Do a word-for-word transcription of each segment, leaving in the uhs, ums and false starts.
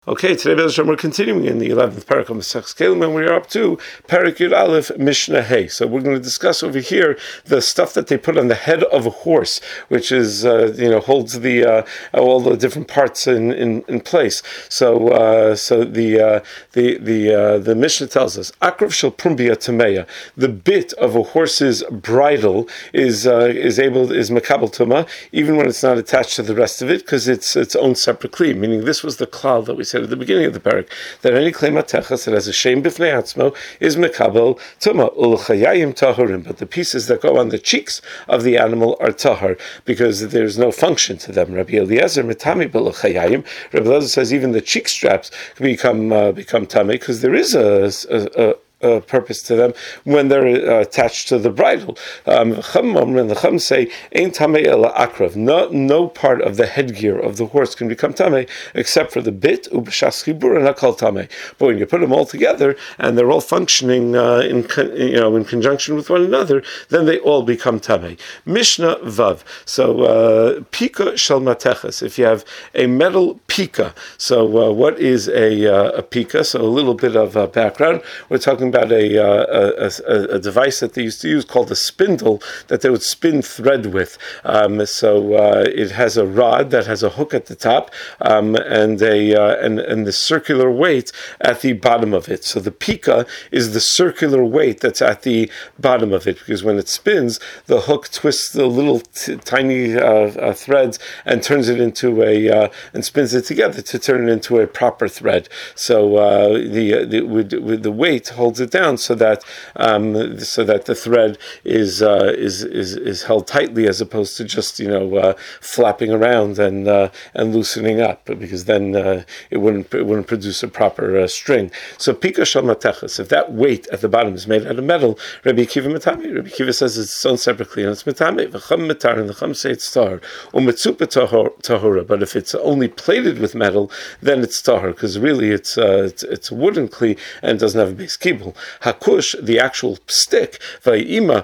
Okay, today Bezrat we're continuing in the eleventh parak of Masechus Kelim, and we're up to Parak Yud Aleph Mishnah Hey. So we're going to discuss over here the stuff that they put on the head of a horse, which is uh, you know holds the uh, all the different parts in, in, in place. So uh, so the uh, the the uh, the Mishnah tells us Akrav shel Prumbia Tameya, the bit of a horse's bridle is uh, is able is Makabel Tuma even when it's not attached to the rest of it because it's its own separate kli. Meaning this was the klal that we said at the beginning of the parak, that any claim atechas that has a shem b'fnei atzmo is mekabel tuma ulchayayim tahurim, but the pieces that go on the cheeks of the animal are tahar because there's no function to them. Rabbi Eliezer mitami b'ulchayayim. Rabbi Eliezer says even the cheek straps can become uh, become tame because there is a, a, a Uh, purpose to them when they're uh, attached to the bridle. Um, and the Chum say, "Ein tamei ela akrav." No, no part of the headgear of the horse can become tamei except for the bit ub'shas chibur and akal tamei. But when you put them all together and they're all functioning uh, in you know in conjunction with one another, then they all become tamei. Mishnah Vav. So uh, pika shel matechas. If you have a metal pika, so uh, what is a uh, a pika? So a little bit of uh, background. We're talking about a, uh, a, a, a device that they used to use called a spindle that they would spin thread with. Um, so uh, it has a rod that has a hook at the top um, and a uh, and, and the circular weight at the bottom of it. So the pika is the circular weight that's at the bottom of it because when it spins, the hook twists the little t- tiny uh, uh, threads and turns it into a uh, and spins it together to turn it into a proper thread. So uh, the, the with, with the weight holds it down so that um, so that the thread is uh, is is is held tightly as opposed to just you know uh, flapping around and uh, and loosening up because then uh, it wouldn't it wouldn't produce a proper uh, string. So pika shel matechas, if that weight at the bottom is made out of metal, Rabbi Akiva mitami. Rabbi Akiva says it's its own separately and it's mitami. V'cham mitar and the chum say it's tahor. Umetzupa tahora. But if it's only plated with metal, then it's tahor because really it's uh, it's it's a wooden kli and doesn't have a base kibul. Hakush, the actual stick, vayima,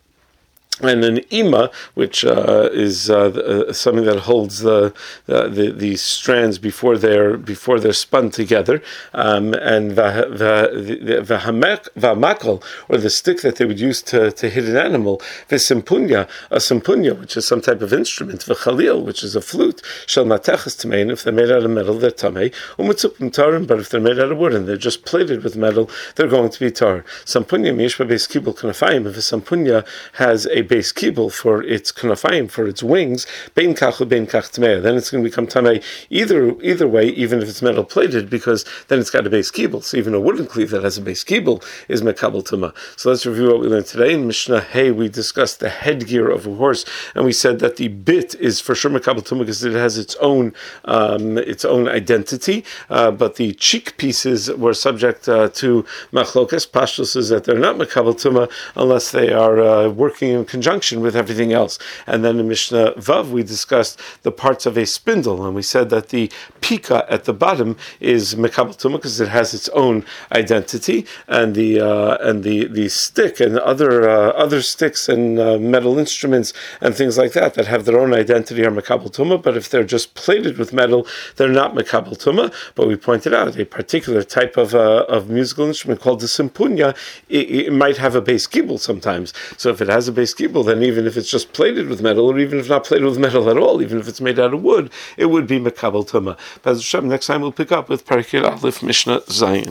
and an ima, which uh, is uh, uh, something that holds the, the the the strands before they're before they're spun together, um, and vahamakal, or the stick that they would use to, to hit an animal, v'simpunya, a simpunya, which is some type of instrument, v'chalil, which is a flute, shel matechas tamein, if they're made out of metal, they're tamei, umitzupim tarim, but if they're made out of wood and they're just plated with metal, they're going to be tar. Sampunya mishpa beis kibul kanafayim, if a sampunya has a base kibul for its kanafayim, for its wings, bein kach bein kach tamei, then it's going to become tamei either either way, even if it's metal plated, because then it's got a base kibul. So even a wooden cleave that has a base kibul is mekabel tuma. So let's review what we learned today. In Mishnah Hey, we discussed the headgear of a horse, and we said that the bit is for sure mekabel tuma because it has its own um, its own identity, uh, but the cheek pieces were subject uh, to machlokas. Pashtus says that they're not mekabel tuma unless they are uh, working in conjunction with everything else. And then in Mishnah Vav, we discussed the parts of a spindle, and we said that the pika at the bottom is mekabel tuma because it has its own identity, and the uh, and the, the stick and other uh, other sticks and uh, metal instruments and things like that that have their own identity are mekabel tuma. But if they're just plated with metal, they're not mekabel tuma. But we pointed out a particular type of uh, of musical instrument called the simpunya. It, it might have a base kibul sometimes. So if it has a base kibul, then even if it's just plated with metal, or even if not plated with metal at all, even if it's made out of wood, it would be mekabel tuma. Next time we'll pick up with Parak Yud Aleph Mishnah Zayin.